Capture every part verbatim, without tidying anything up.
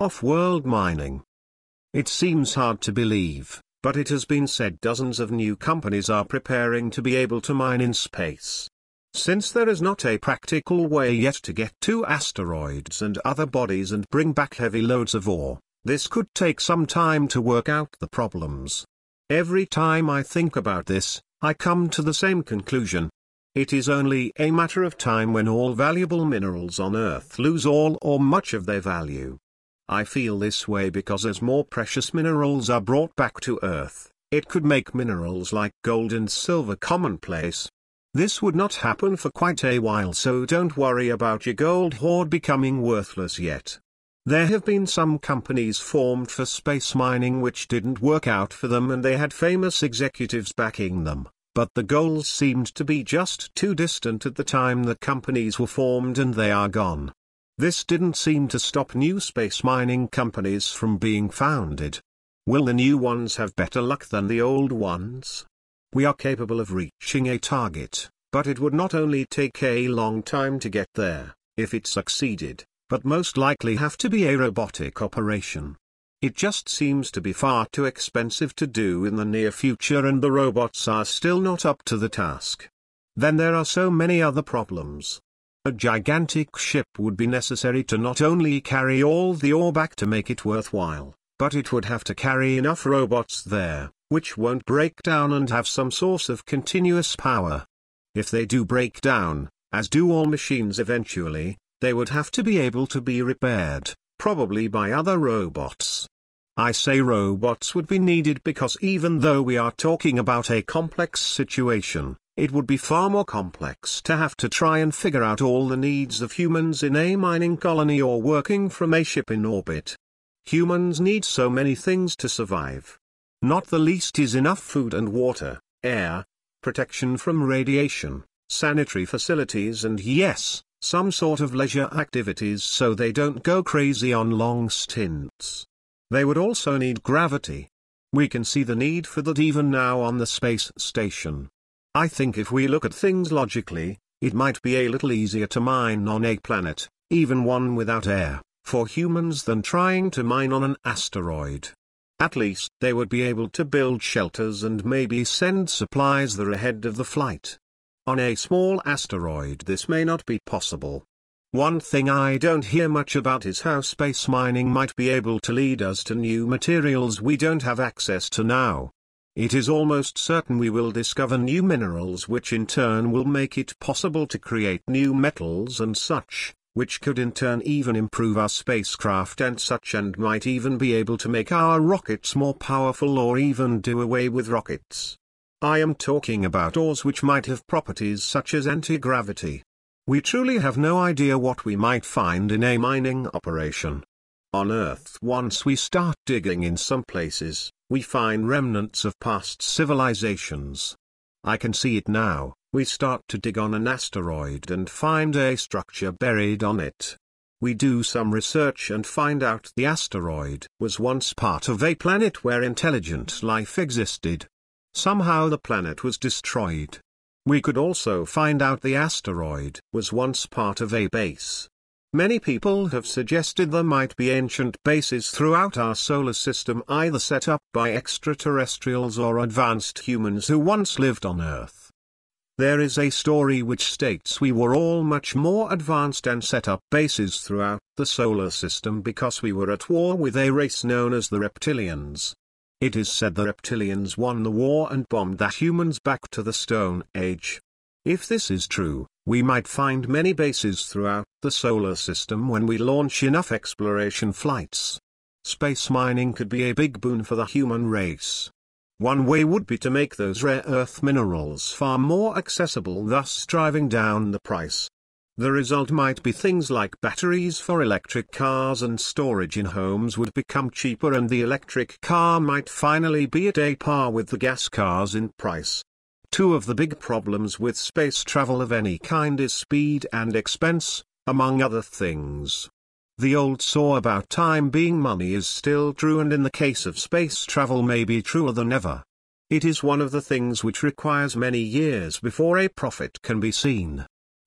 Off-world mining. It seems hard to believe, but it has been said dozens of new companies are preparing to be able to mine in space. Since there is not a practical way yet to get to asteroids and other bodies and bring back heavy loads of ore, this could take some time to work out the problems. Every time I think about this, I come to the same conclusion. It is only a matter of time when all valuable minerals on Earth lose all or much of their value. I feel this way because as more precious minerals are brought back to Earth, it could make minerals like gold and silver commonplace. This would not happen for quite a while, so don't worry about your gold hoard becoming worthless yet. There have been some companies formed for space mining which didn't work out for them, and they had famous executives backing them, but the goals seemed to be just too distant at the time the companies were formed and they are gone. This didn't seem to stop new space mining companies from being founded. Will the new ones have better luck than the old ones? We are capable of reaching a target, but it would not only take a long time to get there, if it succeeded, but most likely have to be a robotic operation. It just seems to be far too expensive to do in the near future, and the robots are still not up to the task. Then there are so many other problems. A gigantic ship would be necessary to not only carry all the ore back to make it worthwhile, but it would have to carry enough robots there, which won't break down and have some source of continuous power. If they do break down, as do all machines eventually, they would have to be able to be repaired, probably by other robots. I say robots would be needed because even though we are talking about a complex situation, it would be far more complex to have to try and figure out all the needs of humans in a mining colony or working from a ship in orbit. Humans need so many things to survive. Not the least is enough food and water, air, protection from radiation, sanitary facilities, and yes, some sort of leisure activities so they don't go crazy on long stints. They would also need gravity. We can see the need for that even now on the space station. I think if we look at things logically, it might be a little easier to mine on a planet, even one without air, for humans than trying to mine on an asteroid. At least they would be able to build shelters and maybe send supplies there ahead of the flight. On a small asteroid this may not be possible. One thing I don't hear much about is how space mining might be able to lead us to new materials we don't have access to now. It is almost certain we will discover new minerals which in turn will make it possible to create new metals and such, which could in turn even improve our spacecraft and such, and might even be able to make our rockets more powerful or even do away with rockets. I am talking about ores which might have properties such as anti-gravity. We truly have no idea what we might find in a mining operation. On Earth, once we start digging in some places, we find remnants of past civilizations. I can see it now. We start to dig on an asteroid and find a structure buried on it. We do some research and find out the asteroid was once part of a planet where intelligent life existed. Somehow the planet was destroyed. We could also find out the asteroid was once part of a base. Many people have suggested there might be ancient bases throughout our solar system, either set up by extraterrestrials or advanced humans who once lived on Earth. There is a story which states we were all much more advanced and set up bases throughout the solar system because we were at war with a race known as the reptilians. It is said the reptilians won the war and bombed the humans back to the Stone Age. If this is true, we might find many bases throughout the solar system when we launch enough exploration flights. Space mining could be a big boon for the human race. One way would be to make those rare earth minerals far more accessible, thus driving down the price. The result might be things like batteries for electric cars, and storage in homes would become cheaper, and the electric car might finally be at a par with the gas cars in price. Two of the big problems with space travel of any kind is speed and expense, among other things. The old saw about time being money is still true, and in the case of space travel may be truer than ever. It is one of the things which requires many years before a profit can be seen.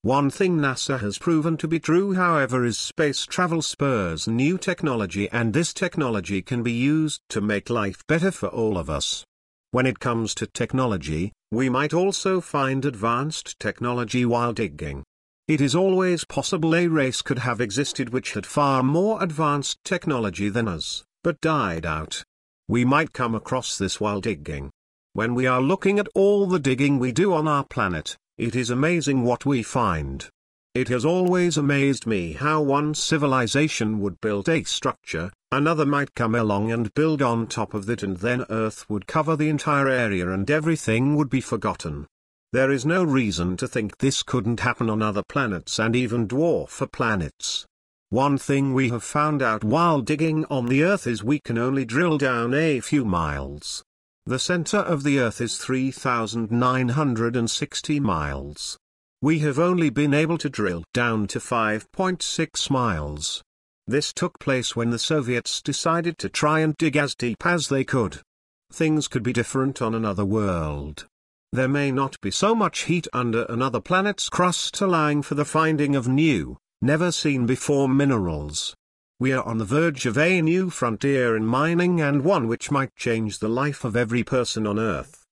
One thing NASA has proven to be true, however, is space travel spurs new technology, and this technology can be used to make life better for all of us. When it comes to technology, we might also find advanced technology while digging. It is always possible a race could have existed which had far more advanced technology than us, but died out. We might come across this while digging. When we are looking at all the digging we do on our planet, it is amazing what we find. It has always amazed me how one civilization would build a structure, another might come along and build on top of it, and then Earth would cover the entire area and everything would be forgotten. There is no reason to think this couldn't happen on other planets and even dwarfer planets. One thing we have found out while digging on the Earth is we can only drill down a few miles. The center of the Earth is three thousand nine hundred sixty miles. We have only been able to drill down to five point six miles. This took place when the Soviets decided to try and dig as deep as they could. Things could be different on another world. There may not be so much heat under another planet's crust allowing for the finding of new, never-seen-before minerals. We are on the verge of a new frontier in mining, and one which might change the life of every person on Earth.